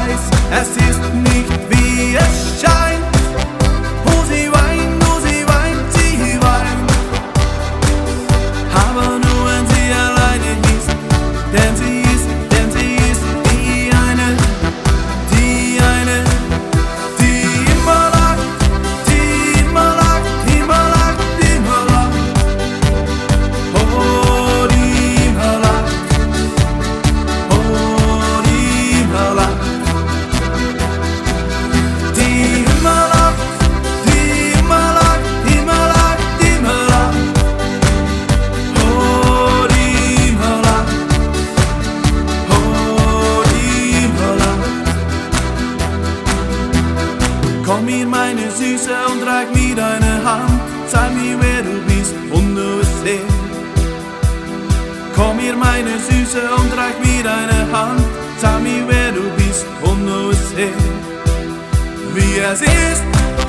weiß, es ist nicht wie es scheint. Oh, sie weint, sie weint. Aber nur wenn sie alleine ist, denn sie ist die eine, die immer lacht, die immer lacht, immer lacht, immer lacht. Oh, die immer lacht, oh, die immer lacht. Die immer lacht, die immer lacht, immer lacht, immer lacht. Oh, die immer lacht, oh, die immer lacht. Komm hier, meine Süße, und reich mir deine Hand. Zeig mir, wer du bist und du es sehst. Komm hier, meine Süße, und reich mir deine Hand. Zeig mir, wer du bist und du es sehst. Wie es ist,